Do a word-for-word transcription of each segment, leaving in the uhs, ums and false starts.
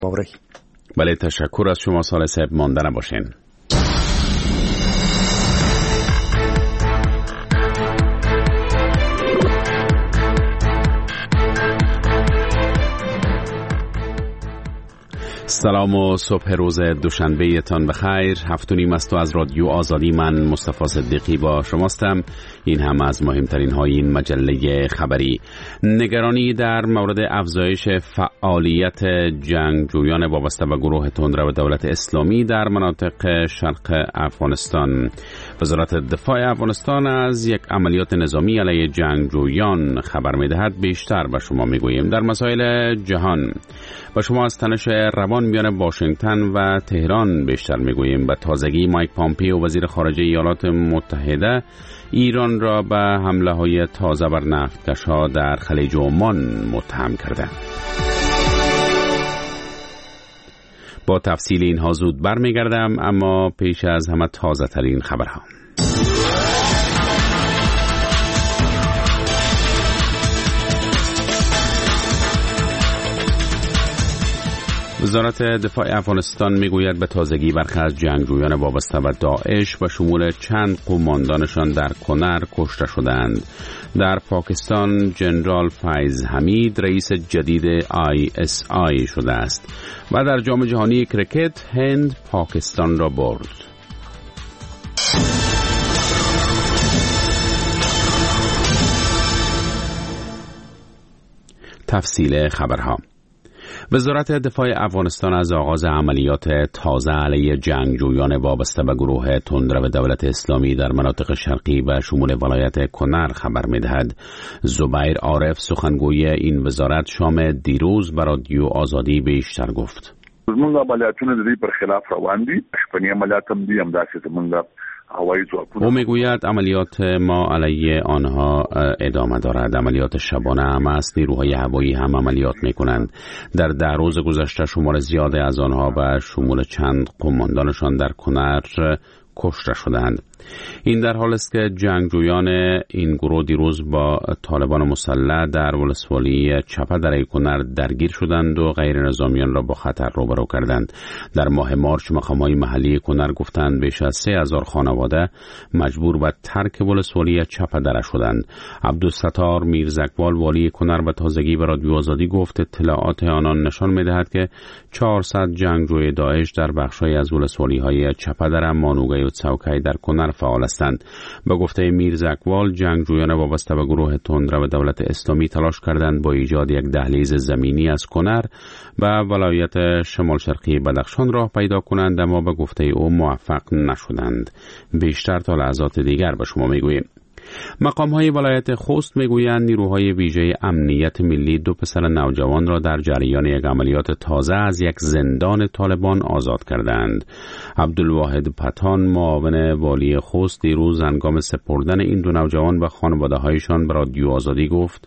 باوری. بله، تشکر از شما صالح صاحب، مانده نباشین. سلام و صبح روز دوشنبه تان بخیر. هفت و نیم است و از رادیو آزادی من مصطفی صدیقی با شماستم. این هم از مهمترین های این مجله خبری. نگرانی در مورد افزایش فعالیت جنگجویان وابسته به گروه تندرو دولت اسلامی در مناطق شرق افغانستان. وزارت دفاع افغانستان از یک عملیات نظامی علیه جنگجویان خبر می‌دهد. بیشتر به شما می‌گوییم. در مسائل جهان و شما از تنش روان میان واشنگتن و تهران بیشتر میگوییم. به تازگی مایک پامپیو وزیر خارجه ایالات متحده ایران را به حمله های تازه بر نفتکش‌ها در خلیج عمان متهم کرده. با تفصیل اینها زود برمیگردم، اما پیش از همه تازه ترین خبرها. وزارت دفاع افغانستان میگوید به تازگی برخی از جنگجویان وابسته به داعش و شمول چند قماندانشان در کنر کشته شدند. در پاکستان جنرال فیض حمید رئیس جدید آی اس آی شده است و در جام جهانی کرکت هند پاکستان را برد. تفصیل خبرها. وزارت دفاع افغانستان از آغاز عملیات تازه علیه جنگجویان وابسته به گروه تندرو دولت اسلامی در مناطق شرقی و شمول ولایت کنر خبر می‌دهد. زبیر عارف سخنگوی این وزارت شام دیروز بر رادیو آزادی بیشتر گفت. زمونږ عملیاتونه د دې پر خلاف روان دي. شپنی عملیات هم دي، هم داسې زمونږ او میگوید عملیات ما علیه آنها ادامه دارد. عملیات شبانه هم است. نیروهای هوایی هم عملیات میکنند. در ده روز گذشته شمار زیادی از آنها به شمول چند قماندانشان در کنر کشته شدند. این در حال است که جنگجویان این گروه دیروز با طالبان مسلح در ولسوالی چپه دره کنر درگیر شدند و غیر نظامیان را با خطر روبرو کردند. در ماه مارچ مقامات محلی کنر گفتند بیش از سه هزار خانواده مجبور به ترک ولسوالی چپه دره شدند. عبدالستار میرزکوال والی کنر به تازگی به رادیو آزادی گفت اطلاعات آنان نشان می‌دهد که چهارصد جنگجوی داعش در بخش‌های از ولسوالی‌های چپه دره، مانوگای و چوکای در کنر فعال هستند. به گفته میرزکوال جنگجویان وابسته به گروه تندرو دولت اسلامی تلاش کردند با ایجاد یک دهلیز زمینی از کنر به ولایت شمال شرقی بدخشان راه پیدا کنند، اما به گفته او موفق نشدند. بیشتر تا لحظات دیگر به شما میگوییم. مقام‌های ولایت خوست میگویند نیروهای ویژه امنیت ملی دو پسر نوجوان را در جریان یک عملیات تازه از یک زندان طالبان آزاد کردند. عبدالواحد پتان معاون والی خوست دیروز هنگام سپردن این دو نوجوان به خانواده‌هایشان به رادیو آزادی گفت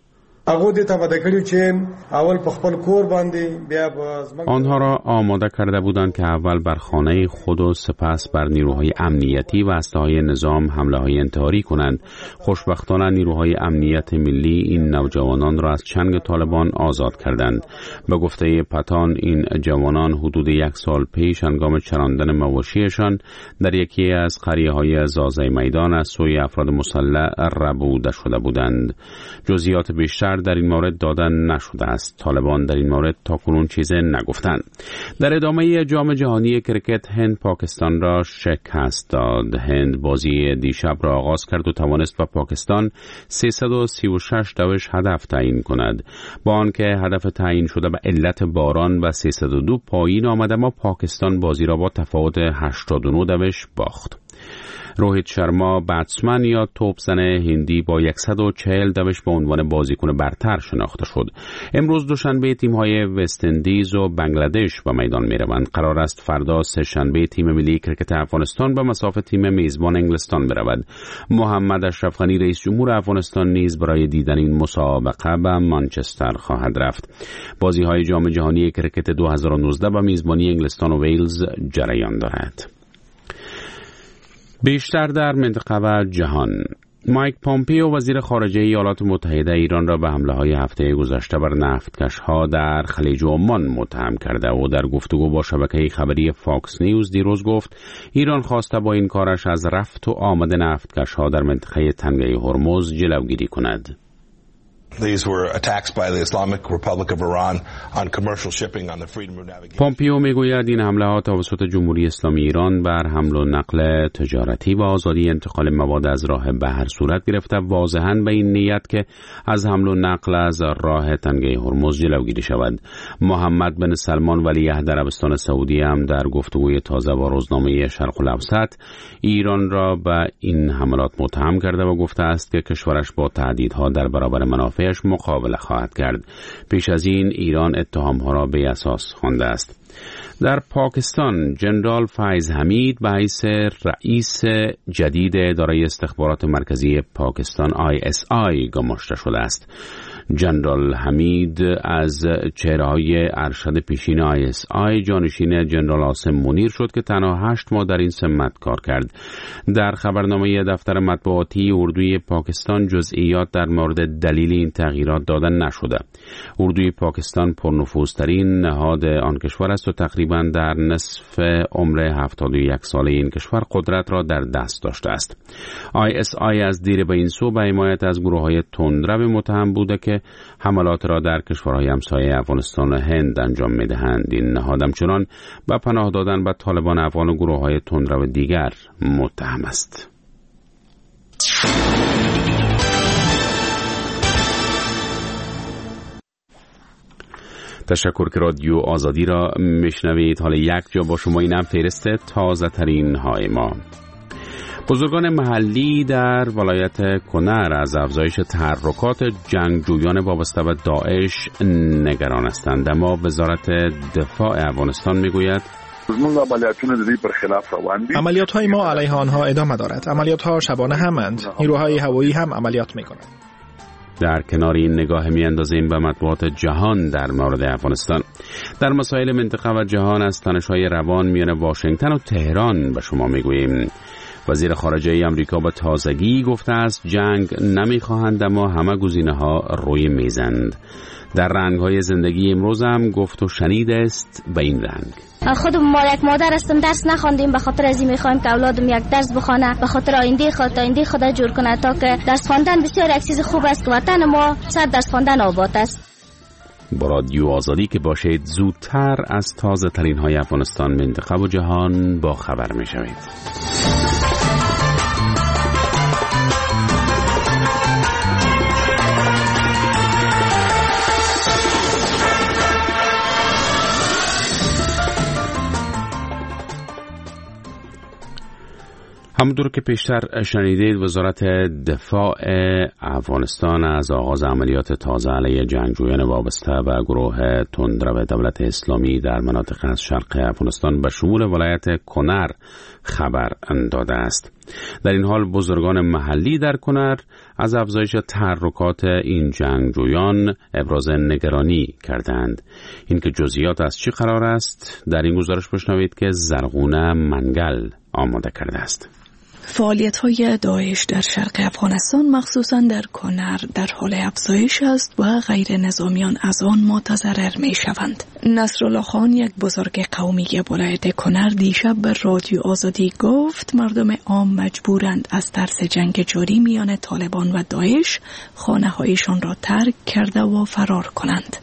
آنها را آماده کرده بودند که اول بر خانه خود و سپس بر نیروهای امنیتی و اسلحه‌های نظام حمله‌های انتحاری کنند. خوشبختانه نیروهای امنیت ملی این نوجوانان را از چنگ طالبان آزاد کردند. به گفته پتان این جوانان حدود یک سال پیش هنگام چراندن مواشیشان در یکی از قریه‌های زازه میدان از سوی افراد مسلح ربوده شده بودند. جزئیات بیشتر در این مورد دادن نشده است. طالبان در این مورد تاکنون چیزی نگفتند. در ادامه جام جهانی کرکت هند پاکستان را شکست داد. هند بازی دیشب را آغاز کرد و توانست با پاکستان سیصد و سی و شش دوش هدف تعیین کند. با آنکه هدف تعیین شده به علت باران و سیصد و دو پایین آمد، اما پاکستان بازی را با تفاوت هشتاد و نه دوش باخت. روهیت شرما بتسمن یا توپزن هندی با صد و چهل دوش به عنوان بازیکن برتر شناخته شد. امروز دوشنبه تیم‌های وست اندیز و بنگلادش به میدان می‌روند. قرار است فردا سه شنبه تیم ملی کرکت افغانستان به مساف تیم میزبان انگلستان برود. محمد اشرف غنی رئیس جمهور افغانستان نیز برای دیدن این مسابقه به منچستر خواهد رفت. بازی‌های جام جهانی کرکت دو هزار و نوزده به میزبانی انگلستان و ویلز جریان دارد. بیشتر در منطقه و جهان. مایک پامپیو وزیر خارجه ایالات متحده ایران را به حمله‌های هفته گذشته بر نفتکش‌ها در خلیج عمان متهم کرده و در گفتگو با شبکه خبری فاکس نیوز دیروز گفت ایران خواسته با این کارش از رفت و آمد نفتکش‌ها در منطقه تنگه هرمز جلوگیری کند. These were attacks by the Islamic Republic of Iran on commercial shipping on the freedom of navigation. پامپیو میگوید این حمله ها توسط جمهوری اسلامی ایران بر حمل و نقل تجارتی و آزادی انتقال مواد از راه بحر صورت گرفته، واضحاً به این نیت که از حمل و نقل از راه تنگه هرمز جلوگیری شود. محمد بن سلمان ولیعهد عربستان سعودی هم در گفتگوی تازه با روزنامه شرق الاوسط ایران را به این حملات متهم کرده و گفته است که کشورش با تهدیدها در برابر منافع مقابله خواهد کرد. پیش از این ایران اتهامها را به اساس خوانده است. در پاکستان جنرال فیض حمید به حیث رئیس جدید اداره استخبارات مرکزی پاکستان آی اس آی گماشته شده است. جنرال حمید از چهره‌های ارشد پیشین آی اس آی جانشین جنرال عاصم منیر شد که تنها هشت ماه در این سمت کار کرد. در خبرنامه دفتر مطبوعاتی اردوی پاکستان جزئیات در مورد دلیل این تغییرات داده نشده. اردوی پاکستان پرنفوذترین نهاد آن کشور است و تقریباً در نصف عمر هفتاد و یک ساله این کشور قدرت را در دست داشته است. آی اس آی از دیر به این سو به حمایت از گروه‌های تندرو متهم بوده که حملات را در کشورهای همسایه افغانستان و هند انجام می‌دهند. این نهاد همچنان به پناه دادن به طالبان افغان و گروه‌های تندرو دیگر متهم است. تشکر که رادیو آزادی را میشنوید. حالا یک جا با شما اینم فهرست تازه ترین های ما. بزرگان محلی در ولایت کنر از افزایش تحرکات جنگجویان وابسته به داعش نگران هستند، اما وزارت دفاع افغانستان میگوید عملیات‌های ما علیه آنها ادامه دارد. عملیات‌ها شبانه همند. نیروهای هوایی هم عملیات می‌کنند. در کنار این نگاه می‌اندازیم به مطبوعات جهان در مورد افغانستان. در مسائل منطقه و جهان از تنش‌های روان میان واشنگتن و تهران به شما میگوییم. وزیر خارجه آمریکا با تازگی گفته است جنگ نمی‌خواهند اما همه گزینه‌ها روی میزند. در رنگ‌های زندگی امروز هم گفت و شنید است به این رنگ. خود ما یک مادر هستم، درس نخواندیم، به خاطر از این می‌خوایم که اولادم یک درس بخونه، به خاطر آینده خود آینده خود جور کنه، تا که درس خواندن بسیار یک چیز خوب است که وطن ما صد درس خواندن آباد است. با رادیو آزادی که باشید زودتر از تازه ترین های افغانستان، منطقه و جهان با خبر می‌شوید. همونطور که پیشتر شنیدید وزارت دفاع افغانستان از آغاز عملیات تازه علیه جنگجویان وابسته به گروه تندرو دولت اسلامی در مناطق از شرق افغانستان به شمول ولایت کنر خبر داده است. در این حال بزرگان محلی در کنر از افزایش تحرکات این جنگجویان ابراز نگرانی کردند. این که جزئیات از چی قرار است در این گزارش بشنوید که زرغونه منگل آماده کرده است. فعالیت‌های داعش در شرق افغانستان مخصوصاً در کنر در حال افزایش است و غیر نظامیان از آن متضرر می‌شوند. نصرالله خان، یک بزرگ قومی ولایت کنر، دیشب به رادیو آزادی گفت مردم عام مجبورند از ترس جنگ جاری میان طالبان و داعش خانه‌هایشان را ترک کرده و فرار کنند.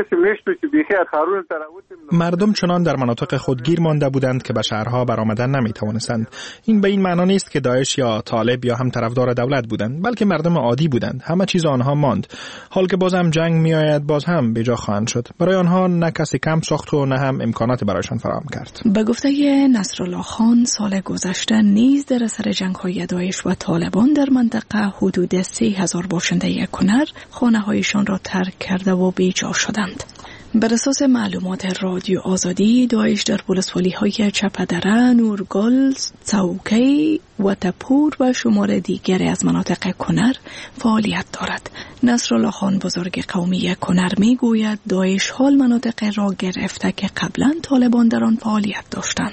مردم چنان در مناطق خود گیر مانده بودند که به شهرها برآمدن نمی‌توانستند. این به این معنی نیست که داعش یا طالب یا هم طرفدار دولت بودند، بلکه مردم عادی بودند. همه چیز آنها ماند. حال که باز هم جنگ میآید باز هم به جا خواهند شد. برای آنها نه کسی کم ساخت و نه هم امکانات برایشان فراهم کرد. به گفته نصرالله خان، سال گذشته نیز در اثر جنگ‌های داعش و طالبان در منطقه حدود سه هزار باشنده کنر خانه‌هایشان را ترک کرده و بی‌جا شدند. بر اساس معلومات رادیو آزادی، داعش در ولسوالی‌های چپدره، نورگل، چوکی و تپور و شمار دیگری از مناطق کنر فعالیت دارد. نصرالله خان بزرگ قومی کنر می گوید داعش حال مناطق را گرفته که قبلا طالبان در آن فعالیت داشتند.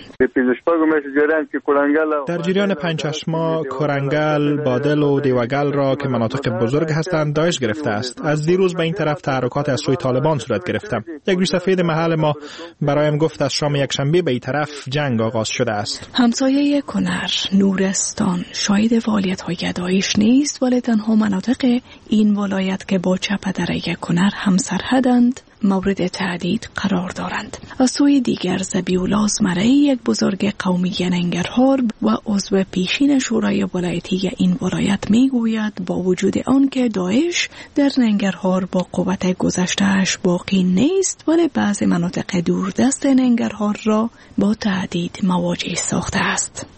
در جریان پنجچشما، کرنگل، بادل و دیوگل را که مناطق بزرگ هستند داعش گرفته است. از دیروز به این طرف تحرکات از سوی طالبان صورت گرفته. یک ریشسفید محل ما برایم گفت از شام یک شنبه به این طرف جنگ آغاز شده است. همسایه کنر، نورستان شاهد فعالیت‌های داعش نیست، ولی تنها مناطق این ولایت که با چپ دره کنر همسرحدند مورد تهدید قرار دارند. از سوی دیگر ذبیح‌الله زمره‌ای یک بزرگ قومی ننگرهار و عضو پیشین شورای ولایتی این ولایت میگوید با وجود آن که داعش در ننگرهار با قوت گذشته‌اش باقی نیست، ولی بعضی مناطق دوردست ننگرهار را با تهدید مواجه ساخته است.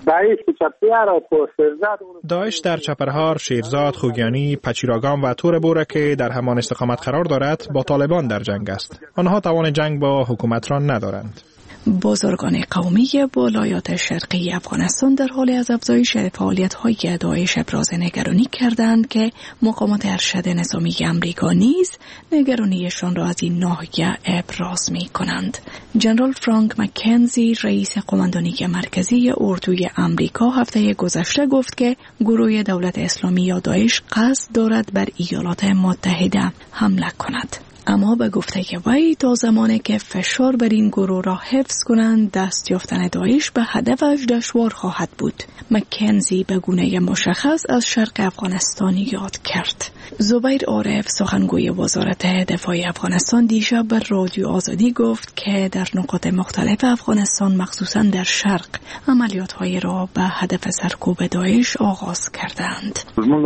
داعش در چپرهار، شیرزاد، خوگیانی، پچیراگام و تور بوره که در همان استقامت قرار دارد با طالبان در جنگ است. آنها توان جنگ با حکومت را ندارند. بزرگان قومی ولایات شرقی افغانستان در حال از افزایش فعالیت‌های داعش ابراز نگرانی کردند که مقامات ارشد نظامی آمریکا نیز نگرانیشان را از این ناحیه ابراز می‌کنند. جنرال فرانک مکنزی رئیس قماندانی مرکزی اردوی آمریکا هفته گذشته گفت که گروه دولت اسلامی یا داعش قصد دارد بر ایالات متحده حمله کند. اما به گفته وی تا زمانی که فشار بر این گروه را حفظ کنند دست یافتن داعش به هدفش دشوار خواهد بود. مکنزی به گونه مشخص از شرق افغانستان یاد کرد. زبیر عارف سخنگوی وزارت دفاع افغانستان دیشب بر رادیو آزادی گفت که در نقاط مختلف افغانستان مخصوصا در شرق عملیات‌های را به هدف سرکوب داعش آغاز کردند.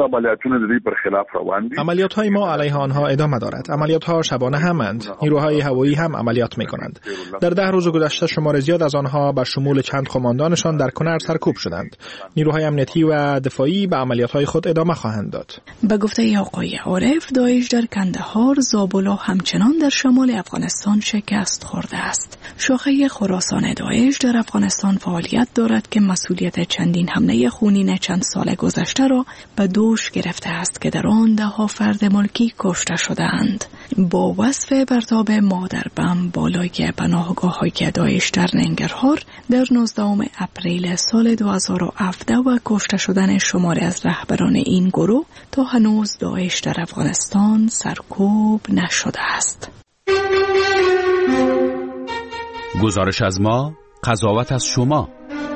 عملیات‌های ما علیه آنها ادامه دارد. عملیات‌ها شبانه همند. نیروهای هوایی هم عملیات می‌کنند. در ده روز گذشته شمار زیاد از آنها به شمول چند قماندانشان در کنر سرکوب شدند. نیروهای امنیتی و دفاعی به عملیات‌های خود ادامه خواهند داد. به گفته آقای عارف داعش در کندهار، زابل و همچنان در شمال افغانستان شکست خورده است. شاخه خراسان داعش در افغانستان فعالیت دارد که مسئولیت چندین حمله خونین چند سال گذشته را به دوش گرفته است که در آن ده ها فرد ملکی کشته شدند. با وصف پرتاب مادر بم بالای پناهگاه‌های داعش در ننگرهار در نوزدهم اپریل سال دو هزار و هفده و کشته شدن شماری از رهبران این گروه تا هنوز داعش در افغانستان سرکوب نشده است. گزارش از ما، قضاوت از شما.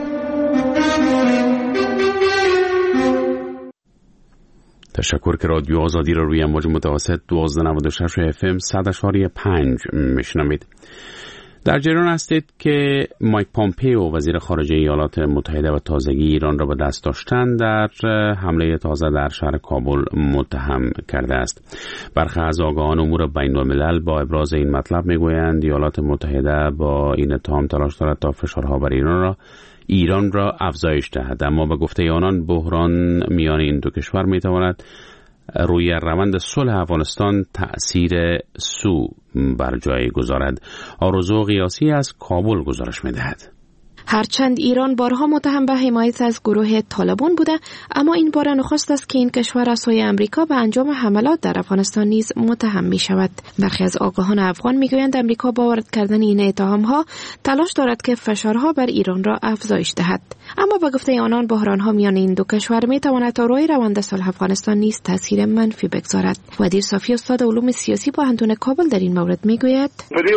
تشکر که رادیو آزادی را روی امواج متوسط دوازده نود و شش اف ام صد اشاری پنج میشنوید. در جریان هستید که مایک پامپئو وزیر خارجه ایالات متحده و تازگی ایران را به دست داشتن در حمله تازه در شهر کابل متهم کرده است. برخی از آگاهان امور بین الملل با ابراز این مطلب میگویند ایالات متحده با این اتهام تلاش دارد تا فشارها بر ایران را ایران را افزایش دهد، اما به گفته آنان بحران میان این دو کشور میتواند روی روند صلح افغانستان تأثیر سو بر جای گذارد. آرزو قیاسی از کابل گزارش میدهد. هرچند ایران بارها متهم به حمایت از گروه طالبان بوده، اما این بار نخست است که این کشور از سوی آمریکا به انجام حملات در افغانستان نیز متهم می شود. برخی از آگاهان افغان می گویند آمریکا با وارد کردن این اتهام‌ها تلاش دارد که فشارها بر ایران را افزایش دهد. اما به گفته آنان بحران‌ها میان این دو کشور می تواند تا روی روند صلح افغانستان نیز تاثیر منفی بگذارد. ودیر صافی استاد علوم سیاسی با پوهنتون کابل در این مورد می گوید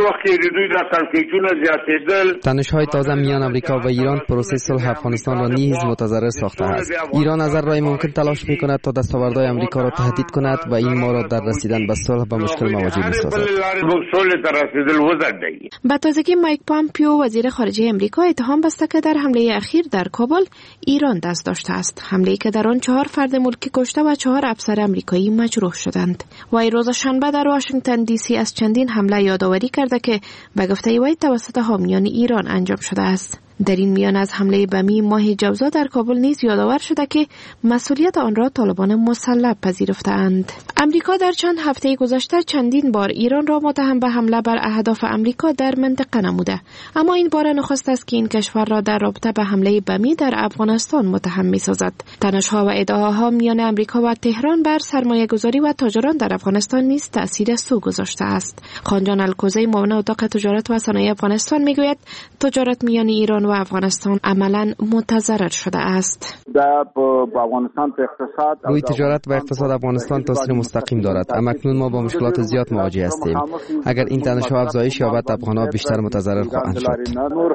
تنش‌های تازه میان آمریکا و ایران پروسه صلح افغانستان را نیز متضرر ساخته است. ایران از هر راهی ممکن تلاش می‌کند تا دستاوردهای آمریکا را تهدید کند و این ما را در رسیدن به صلح به مشکل مواجه می‌سازد. با تازگی مایک پامپئو وزیر خارجه آمریکا اتهام بسته که در حمله اخیر در کابل ایران دست داشته است، حمله‌ای که در آن چهار فرد ملکی کشته و چهار افسر آمریکایی مجروح شدند. وی روز شنبه در واشنگتن دی سی از چندین حمله یادآوری کرده که به گفته وی توسط حامیان ایران انجام شده است. در این میان از حمله بمی ماه جوزا در کابل نیز یادآور شده که مسئولیت آن را طالبان مسلح پذیرفته‌اند. امریکا در چند هفته گذشته چندین بار ایران را متهم به حمله بر اهداف امریکا در منطقه نموده، اما این بار نخست است که این کشور را در رابطه به حمله بمی در افغانستان متهم می‌سازد. تنش‌ها و ادعاها میان امریکا و تهران بر سرمایه‌گذاری و تاجران در افغانستان نیز تأثیر سو گذاشته است. خانجان الکوزی معاون اتاق تجارت و صنایع افغانستان میگوید تجارت میان ایران و افغانستان عملاً متضرر شده است. روی تجارت و اقتصاد افغانستان تاثیر مستقیم دارد. اما اکنون ما با مشکلات زیاد مواجه هستیم. اگر این تنش‌ها افزایش یابد افغان‌ها بیشتر متضرر خواهند شد.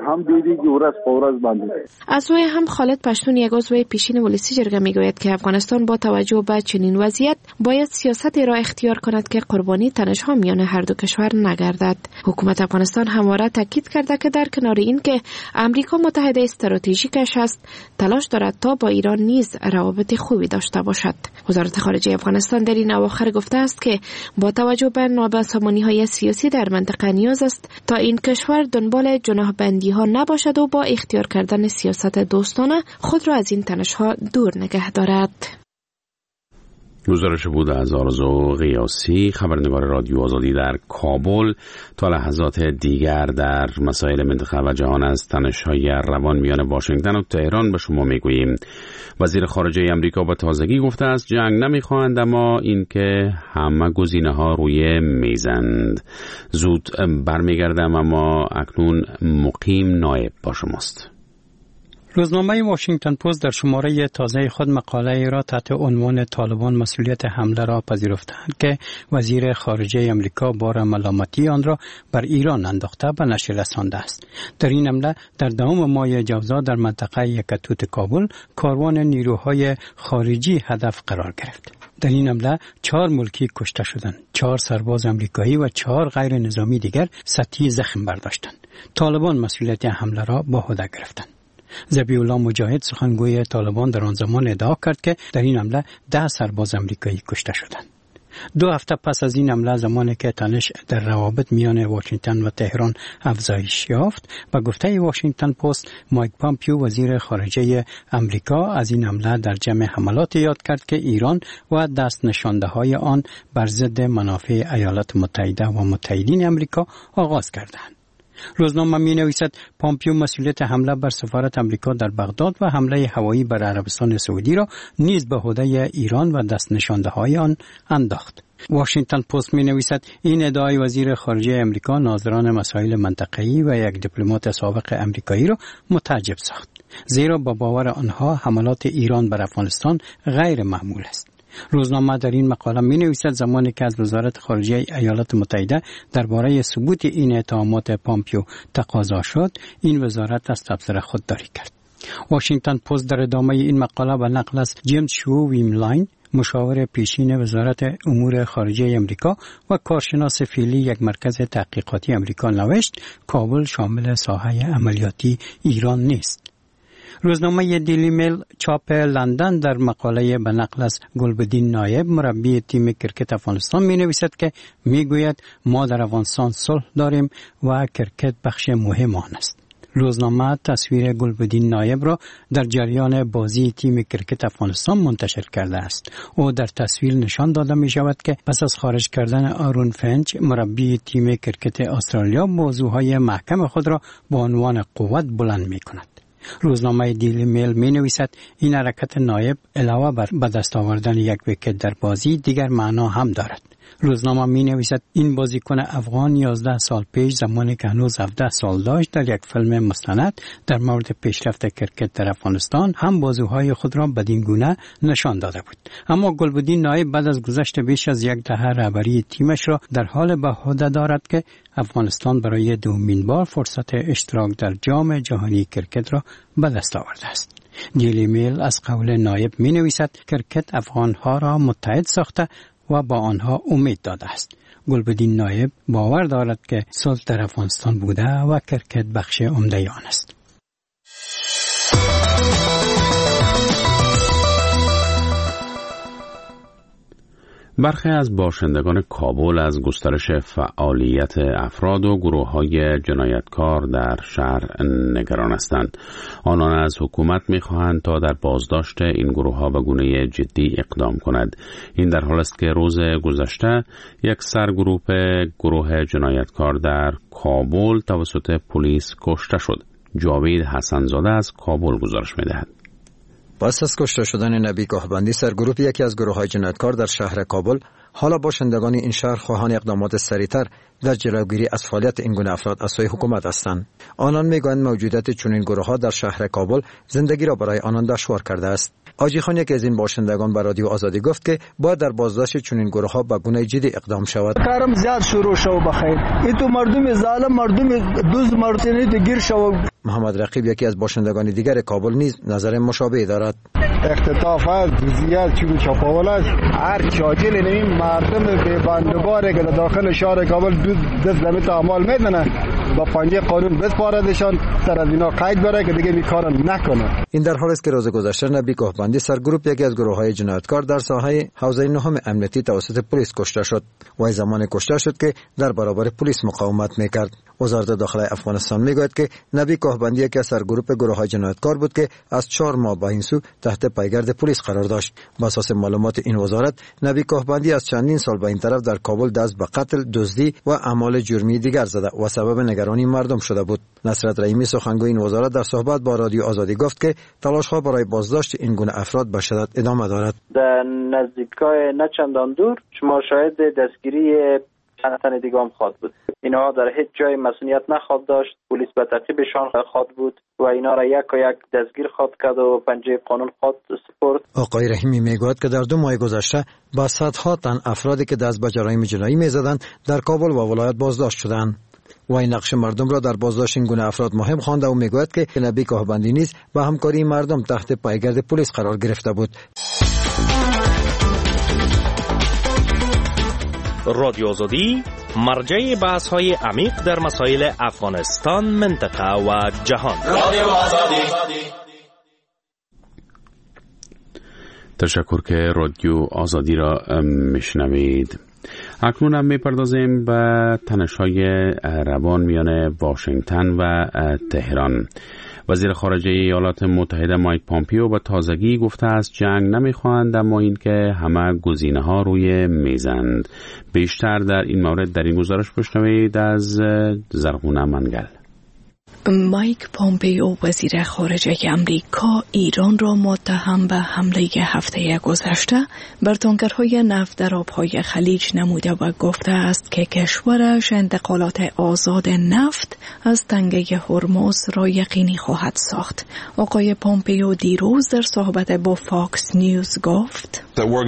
از سوی هم خالد پشتون یک عضو پیشین ولسی جرگه میگوید که افغانستان با توجه به چنین وضعیت باید سیاستی را اختیار کند که قربانی تنش‌ها میان هر دو کشور نگردد. حکومت افغانستان همواره تاکید کرده که در کنار این که امریکا متحد استراتژیکش است، تلاش دارد تا با ایران نیز روابط خوبی داشته باشد. وزارت خارجه افغانستان در این اواخر گفته است که با توجه به نابسامانی‌های سیاسی در منطقه نیاز است تا این کشور دنبال جناح‌بندی‌ها نباشد و با اختیار کردن سیاست دوستانه خود را از این تنش‌ها دور نگه دارد. گزارش بود از آرزو قیاسی، خبرنگار رادیو آزادی در کابل. تا لحظات دیگر در مسائل منطقه و جهان از تنش‌های روان میان واشنگتن و تهران به شما میگوییم. وزیر خارجه امریکا با تازگی گفته است جنگ نمیخواهند، اما اینکه همه گزینه‌ها روی میزند. زود برمیگردم، اما اکنون مقیم نایب با شماست. روزنامه واشنگتن پست در شماره تازه خود مقاله را تحت عنوان طالبان مسئولیت حمله را پذیرفتند که وزیر خارجه امریکا بار ملامتی آن را بر ایران انداخته به نشر رسانده است. در این حمله در دهم ماه جوزا در منطقه یکتوت کابل کاروان نیروهای خارجی هدف قرار گرفت. در این حمله چهار ملکی کشته شدند، چهار سرباز امریکایی و چهار غیر نظامی دیگر سطحی زخم برداشتند. طالبان مسئولیت حمله را به عهده گرفتند. ذبیح الله مجاهد سخنگوی طالبان در آن زمان ادعا کرد که در این حمله ده سرباز امریکایی کشته شدند. دو هفته پس از این حمله، زمانی که تنش در روابط میان واشنگتن و تهران افزایش یافت، به گفته واشنگتن پست، مایک پامپیو وزیر خارجه امریکا از این حمله در جمع حملات یاد کرد که ایران و دست نشانده های آن بر ضد منافع ایالات متحده و متحدین امریکا آغاز کردند. روزنامه می نویسد پامپیو مسئولیت حمله بر سفارت امریکا در بغداد و حمله هوایی بر عربستان سعودی را نیز به عهده ایران و دست نشانده های آن انداخت. واشنگتن پست می نویسد این ادعای وزیر خارجه امریکا ناظران مسائل منطقه‌ای و یک دیپلمات سابق امریکایی را متعجب ساخت، زیرا با باور آنها حملات ایران بر افغانستان غیر معمول است. روزنامه در این مقاله می نویسد زمانی که از وزارت خارجه ایالات متحده درباره ثبوت این اتهامات پامپیو تقاضا شد، این وزارت از تبصره خودداری کرد. واشنگتن پست در ادامه این مقاله به نقل از جیمز شو ویملاین، مشاور پیشین وزارت امور خارجه امریکا و کارشناس فعلی یک مرکز تحقیقاتی امریکا نوشت کابل شامل ساحه عملیاتی ایران نیست. روزنامه دیلی میل چاپ لندن در مقاله به نقل از گلبدین نایب، مربی تیم کرکت افغانستان، می نویسد که می گوید ما در افغانستان صلح داریم و کرکت بخش مهم آن است. روزنامه تصویر گلبدین نایب را در جریان بازی تیم کرکت افغانستان منتشر کرده است. او در تصویر نشان داده می شود که پس از خارج کردن آرون فنچ، مربی تیم کرکت استرالیا، موضوعهای محکم خود را با عنوان قوت بلند می کند. روزنامه دیلی میل می نویسد این حرکت نایب علاوه بر به دست آوردن یک ویکت در بازی دیگر معنا هم دارد. روزنامه می نویسد این بازیکن افغان یازده سال پیش زمانی که هنوز هفده سال داشت در یک فیلم مستند در مورد پیشرفت کرکت در افغانستان هم بازوهای خود را بدین گونه نشان داده بود. اما گلبدین نایب بعد از گذشت بیش از یک دهه رهبری تیمش را در حال به عهده دارد که افغانستان برای دومین بار فرصت اشتراک در جام جهانی کرکت را به دست آورده است. دیلی میل از قول نایب می نویسد کرکت افغانها را متحد ساخته و با آنها امید داده است. گلبدین نایب باور دارد که صلح در افغانستان بوده و کرکت بخش عمده آن است. برخی از باشندگان کابل از گسترش فعالیت افراد و گروه‌های جنایتکار در شهر نگران هستند. آنان از حکومت می‌خواهند تا در بازداشت این گروه‌ها به گونه جدی اقدام کند. این در حالی است که روز گذشته یک سرگروه گروه جنایتکار در کابل توسط پلیس کشته شد. جاوید حسن‌زاده از کابل گزارش می‌دهد. پس از کشته شدن نبی کاهبندی، سرگروه یکی از گروه‌های جنایتکار در شهر کابل، حالا باشندگان این شهر خواهان اقدامات سریعتر در جلوگیری از فعالیت این گونه افراد از سوی حکومت هستند. آنان میگویند موجودیت چنین گروه‌ها در شهر کابل زندگی را برای آنان دشوار کرده است. آجی خان یکی از این باشندگان به رادیو آزادی گفت که باید در بازداشت چنین گروه‌ها به گونه جدی اقدام شود. کارم زیاد شروع شو بخیر. این تو مردم ظالم، مردم دوز مردم گیر شو. محمد رقیب یکی از باشندگان دیگر کابل نیز نظر مشابه دارد. اختطاف است، دوزیت چون چاپاول است. هر چاجل این مردم به بندباره که داخل شهر کابل دو دست زمین تعامل میدنه با پنجه قانون بسپاردشان، سر از اینا قید بره که دیگه این کارو نکنه. این در حالی است که روز گذشته نبی کاهبندی سرگروه یکی از گروه‌های جنایتکار در ساحه حوزه نهم امنیتی توسط پلیس کشته شد. و زمان کشته شد که در برابر پلیس مقاومت میکرد. وزارت داخلی افغانستان میگوید که نبی کاهبندی یکی از سرگروه گروه‌های جنایتکار بود که از چهار ماه به این سو تحت پایگرد پلیس قرار داشت. بر اساس معلومات این وزارت، نبی کاهبندی از چندین سال به این طرف در کابل دست به قتل، دزدی و اعمال جرمی دیگر زده و سبب نگرانی مردم شده بود. نصرت رحیمی سخنگوی این وزارت در صحبت با رادیو آزادی گفت که تلاش‌ها برای بازداشت این گونه افراد به شدت ادامه دارد. در نزدیکای نه چندان دور شما شاهد دستگیری چند تن دیگه هم خواهد بود. اینها در هیچ جای مسئولیت نخواهد داشت. پلیس به تعقیبشان خواهد بود و اینا را یک و یک دستگیر خواهد کرد و پنجه قانون خواهد سپرد. آقای رحیمی میگوید که در دو ماه گذشته با صدها تن افرادی که دست به جرایم جنایی میزدند در کابل و ولایت بازداشت شدند. و این نقش مردم را در بازداشت این گونه افراد مهم خوانده و میگوید که نبی کاهبندی نیز به همکاری مردم تحت پایگرد پلیس قرار گرفته بود. رادیو آزادی مرجع بحث های عمیق در مسائل افغانستان، منطقه و جهان. رادیو آزادی. تشکر که رادیو آزادی را میشنوید. اکنون هم میپردازیم به تنش‌های روان میان واشنگتن و تهران. وزیر خارجه ایالات متحده مایک پامپیو به تازگی گفته است جنگ نمیخواهند، اما اینکه همه گزینه‌ها روی میزند. بیشتر در این مورد در این گزارش بشنوید از زرغونه منگل. مایک پامپیو وزیر خارجه امریکا ایران را متهم به حمله هفته گذشته بر تانکرهای نفت در آبهای خلیج نموده و گفته است که کشورش انتقالات آزاد نفت از تنگه هرمز را یقینی خواهد ساخت. آقای پامپیو دیروز در صحبت با فاکس نیوز گفت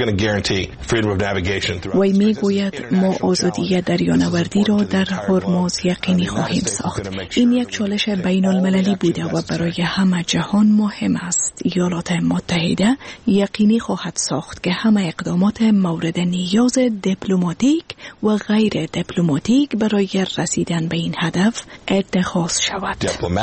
وی میگوید ما آزادی دریانوردی را در هرمز یقینی خواهیم ساخت. این یک چالش بین المللی بوده و برای همه جهان مهم است. ایالات متحده یقینی خواهد ساخت که همه اقدامات مورد نیاز دیپلماتیک و غیر دیپلماتیک برای رسیدن به این هدف اتخاذ شود.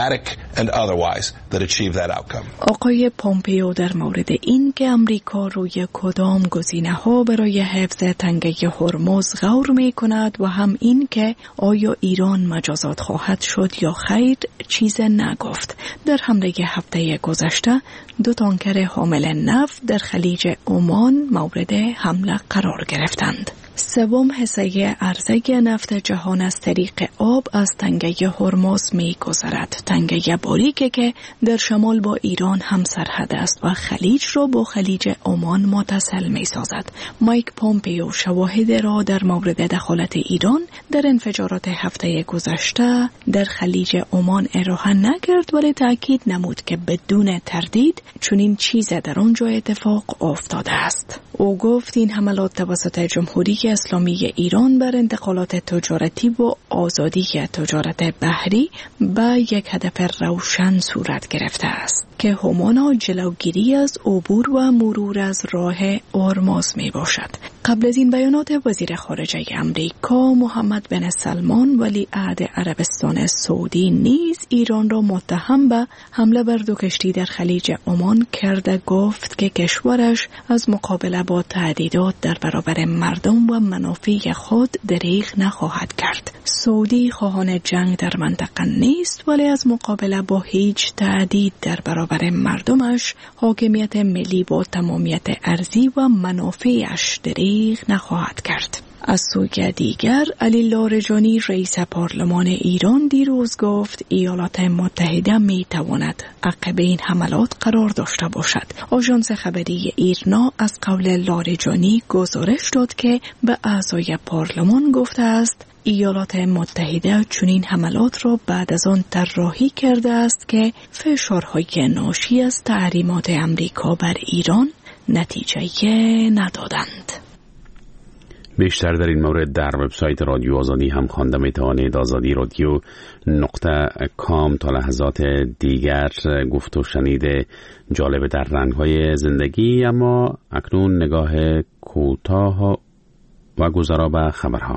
آقای پامپیو در مورد این که امریکا روی کدام گزینه‌ها برای حفظ تنگه هرمز غور می‌کند و هم این که آیا ایران مجازات خواهد شد یا خیر چیز نگفت. در حمله هفته گذشته دو تانکر حامل نفت در خلیج عمان مورد حمله قرار گرفتند. سوم حصه عرضه نفت جهان از طریق آب از تنگه هرمز می گذرد. تنگه باریکی که در شمال با ایران هم سرحد است و خلیج را با خلیج عمان متصل می سازد. مایک پامپیو شواهد را در مورد دخالت ایران در انفجارات هفته گذشته در خلیج عمان ارائه نکرد، ولی تاکید نمود که بدون تردید چنین چیز در آنجا اتفاق افتاده است. او گفت این حملات توسط جمهوری اسلامی ایران بر انتقالات تجارتی و آزادی تجارت بحری به یک هدف روشن صورت گرفته است که همانا جلوگیری از عبور و مرور از راه هرمز می باشد. قبل از این بیانات وزیر خارجه امریکا محمد بن سلمان ولی عهد عربستان سعودی نیز ایران را متهم به حمله بر دو کشتی در خلیج عمان کرده گفت که کشورش از مقابله با تهدیدات در برابر مردم و منافع خود دریغ نخواهد کرد. سعودی خواهان جنگ در منطقه نیست ولی از مقابله با هیچ تهدید در برابر مردمش حاکمیت ملی با تمامیت ارضی و منافعش دریغ نخواهد کرد. از سوی دیگر علی لاریجانی رئیس پارلمان ایران دیروز گفت ایالات متحده می تواند عقب این حملات قرار داشته باشد. آژانس خبری ایرنا از قول لاریجانی گزارش داد که به اعضای پارلمان گفته است ایالات متحده چنین حملات را بعد از آن طراحی کرده است که فشارهای ناشی از تحریمات امریکا بر ایران نتیجه ندادند. بیشتر در این مورد در وبسایت رادیو آزادی هم خوانده می توانید. آزادی رادیو نقطه کام. تا لحظات دیگر گفت و شنید جالب در رنگ‌های زندگی، اما اکنون نگاه کوتاه و گذرا به خبرها.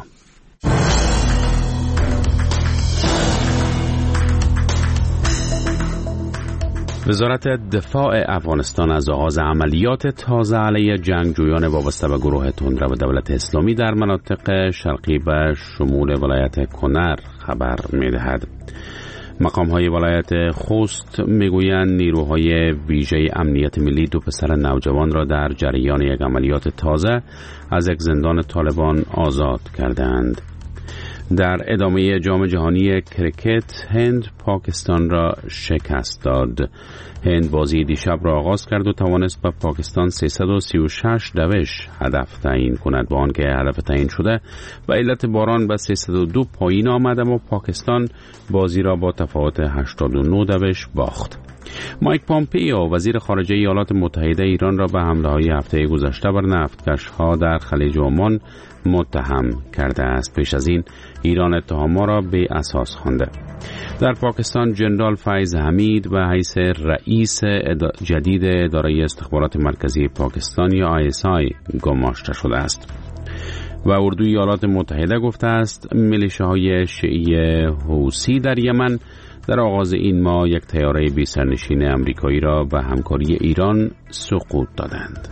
وزارت دفاع افغانستان از آغاز عملیات تازه علیه جنگجویان وابسته به گروه تندرو دولت اسلامی در مناطق شرقی به شمول ولایت کنر خبر می‌دهد. مقام‌های ولایت خوست می‌گویند نیروهای ویژه امنیت ملی دو پسر نوجوان را در جریان یک عملیات تازه از یک زندان طالبان آزاد کردند. در ادامه جام جهانی کرکت هند پاکستان را شکست داد. هند بازی دیشب را آغاز کرد و توانست به پاکستان سیصد و سی و شش دوش هدف تعیین کند، با آنکه هدف تعیین شده به علت باران به سیصد و دو پایین آمد، اما پاکستان بازی را با تفاوت هشتاد و نه دوش باخت. مایک پامپیو وزیر خارجه ایالات متحده ایران را به حمله‌های هفته گذشته بر نفتکش‌ها در خلیج عمان متهم کرده است. پیش از این ایران اتهام‌ها را بی اساس خوانده. در پاکستان جنرال فیض حمید به حیث رئیس ادا... جدید اداره استخبارات مرکزی پاکستان یا آی اس آی گماشته شده است. و اردوی ایالات متحده گفته است میلیشیاهای شیعی حوثی در یمن در آغاز این ماه یک طیاره بی سرنشین امریکایی را به همکاری ایران سقوط دادند.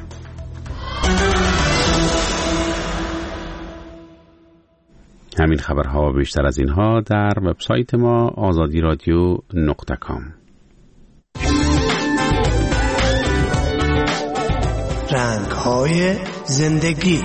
همین خبرها و بیشتر از اینها در وبسایت ما آزادی رادیو نقطه کام. رنگ‌های زندگی.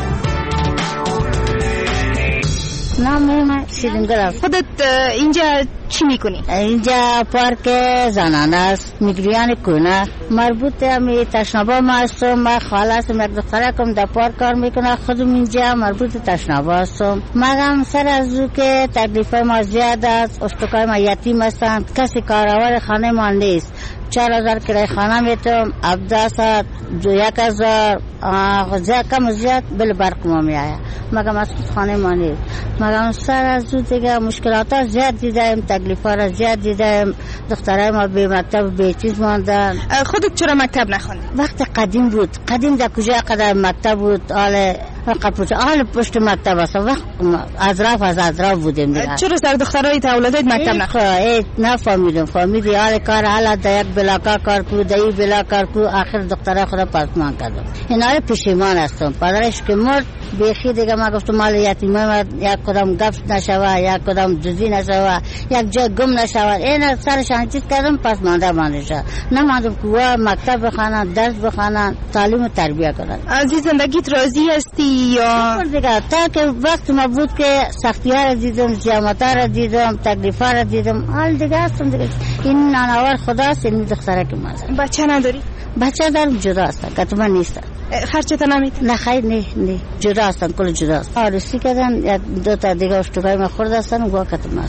نام من شیرینگل است. خودت اینجا چی میکنی؟ اینجا پارک زنانه است، میگریان کنه. مربوط همی تشنابا ما هستم. من خاله هستم، یک دختره کم در پارک کار میکنه. خودم اینجا مربوط تشنابا هستم. مگم سر از او که تکلیف ما زیاد است، اشتکای ما یتیم هستند، کسی کارآور خانه ما نیست. چهار هزار کرایه خانه میتونم، هفده ساعت دو یک هزار زیاد کم زیاد بل برق ما میآید. مگم از خود خانه ما نیست. مگم سر از او دیگه مشکلات ها زیاد دیدیم، تکلیف ها را زیاد دیدیم. دخترای ما به مکتب به چیز ماندن. خودت چرا مکتب نخوندی؟ وقت قدیم بود، قدیم در کجا قدر مکتب بود، حال قپوچه حال پشت مکتب است. وقت اطراف از اطراف بودیم دیگه. چرا سر دخترای اولادت مکتب نخوندی؟ نفهمیدم. فهمیدی حال کار حالا در یک بلاکا کار کو، در این بلا کار کو، آخر دخترای خدا پاسمان کردم. اینا پشیمان هستم. پدرش که مرد بیخی دیگه ما گفتم مال یتیمه ما یک کدام گفت نشوه، یک کدام دزدی نشوه، یک جای گم نشوه. این سرشان چیز کردم پس مانده ماندشه. نماندم که مکتب بخوانن، درس بخوانن، تعلیم و تربیت کنن. از این زندگیت راضی هستی یا دیگه؟ تا که وقت ما بود که سختی ها را دیدم، زحمت ها را دیدم، تکلیف ها را دیدم، حال دیگه هستم دیگه. این نانوار خداست، این دختره که ما هستم. بچه نداری؟ بچه دارم، جدا هستن، کتما نیستن. خرچت نمیتن؟ نه خیر، نه نه جدا هستن، کل جدا هستن. آرسی کردن، دو تا دیگه اشتگاه ما خورده هستن و گواه کتما هستن.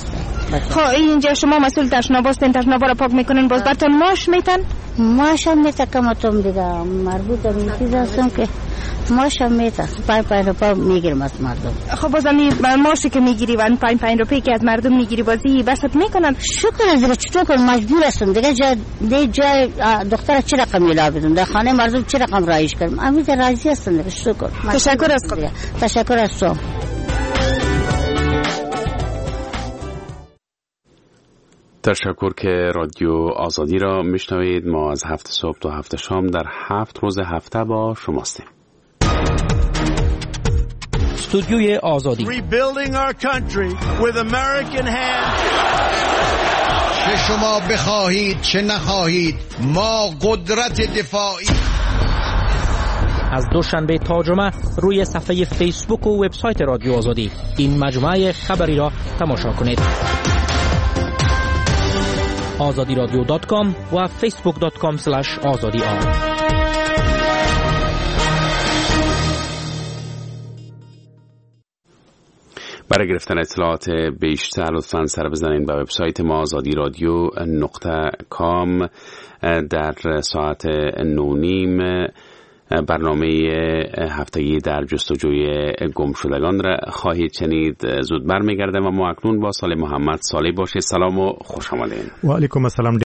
خب اینجا شما مسئول تشنابا هستین، تشنابا رو پاک میکنین، باز براتون ماش میتن؟ ماش هم میتن کماتون دیگه مربوط به این چیز هستم که ماش هم میتن پنج پنج روپا میگیرم از مردم. خب باز همی ماشی که میگیری و پنج پنج روپی که از مردم میگیری بازی بست میکنن؟ شکر از دیگه چطور کنم مجبور هستم دیگه جا دی جای دختر چه رقم میلا بدم در خانه مردم چه رقم رایش کردم امید راضی هستم دیگه. شکر تشکر از خود. تشکر از تو. تشکر که رادیو آزادی را میشنوید. ما از هفت صبح تا هفت شام در هفت روز هفته با شماستیم. استودیوی آزادی. Rebuilding our country with American hands. چه شما بخواهید چه نخواهید ما قدرت دفاعی. از دوشنبه تا جمعه روی صفحه فیسبوک و وبسایت رادیو آزادی این مجموعه خبری را تماشا کنید. آزادی رادیو دات کام و فیسبوک دات کام اسلش آزادی آر. برای گرفتن اطلاعات بیشتر لطفاً سر بزنید به وبسایت ما آزادی رادیو نقطه کام. در ساعت نو نیم برنامه هفتگی در جستجوی گمشدگان را خواهید شنید. زود برمیگردم و ما اکنون با صالح محمد صالح باشید. سلام و خوش آمدید. و علیکم السلام.